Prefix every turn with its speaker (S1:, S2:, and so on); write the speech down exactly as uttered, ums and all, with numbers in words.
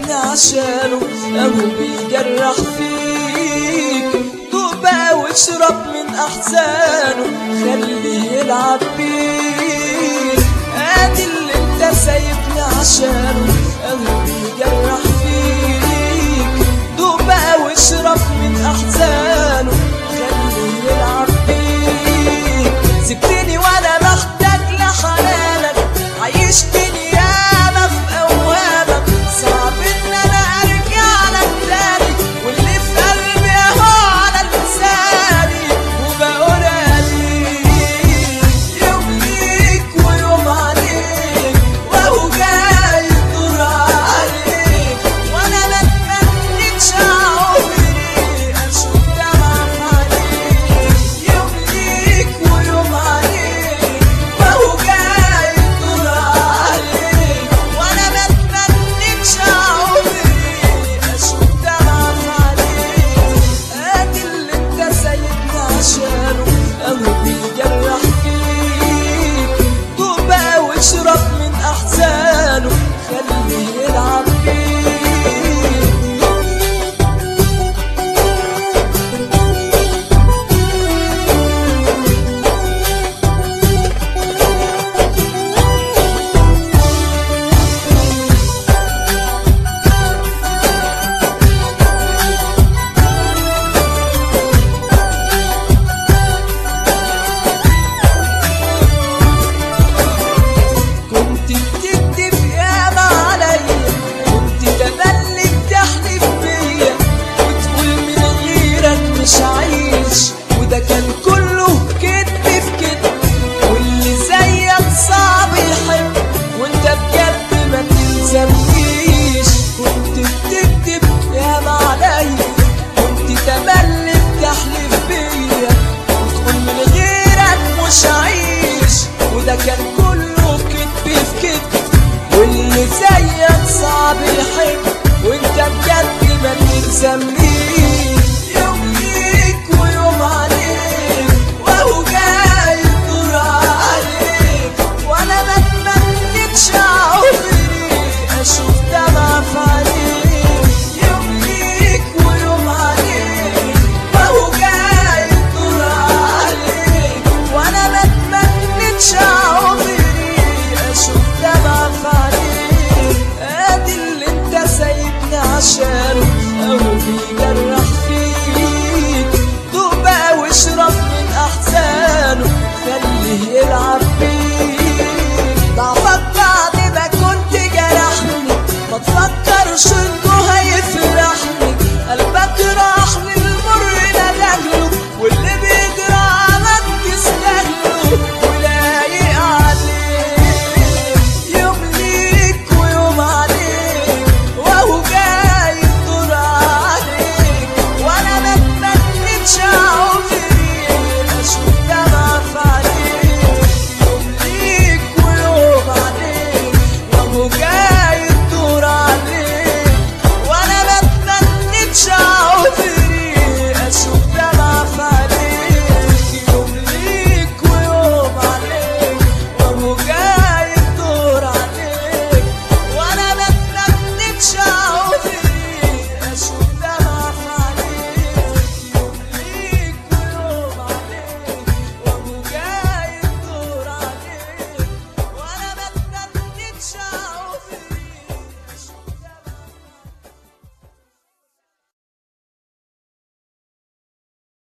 S1: سايبني عشانه اهو بيجرح فيك. دوق بقى واشرب من احزانه خليه يلعب بيك. ادي اللي انت سايبني عشانه اهو بيجرح فيك. دوق بقى واشرب من احزانه خليه يلعب بيك. سبتني وانا محتاج لحنانك، عيشتني ياما في اوهامك، صعب ان انا ارجع لك تاني، واللي في قلبي اهو على لساني وبقولها ليك. يوم ليك ويوم عليك وهو جاي الدور عليك، وانا ما اتمنيتش عمري اشوف دمعك عليك. يوم ليك ويوم عليك وهو جاي الدور عليك، وانا ما اتمنيتش عمري اشوف دمعك عليك. ادي اللي انت سايبني عشانه اهو بيجرح فيك. دوق بقى واشرب من احزانه خليه يلعب بيك. كنت بتكدب ياما عليا، كنت تملي بتحلف بيا وتقول من غيرك مش عايش، وده كان كله كدب في كدب. واللي زيك صعب يحب وانت بجد ما تلزمنيش. كنت بتكدب ياما عليا، كنت تملي بتحلف بيا وتقول من غيرك مش عايش، وده كان كله كدب في كدب. واللي زيك صعب يحب وانت بجد ما تلزمنيش. يوم ليك ويوم عليك وهو جاي الدور عليك، وانا ما اتمنيتش عمري اشوف دمعك عليك. يوم ليك ويوم عليك وهو جاي الدور عليك، وانا ما اتمنيتش عمري اشوف دمعك عليك. ادي اللي انت سايبني عشانه اهو بيجرح فيك. دوق بقى واشرب من احزانه خليه يلعب بيك. ضعفك بعد ما كنت جرحني، ما تفكرش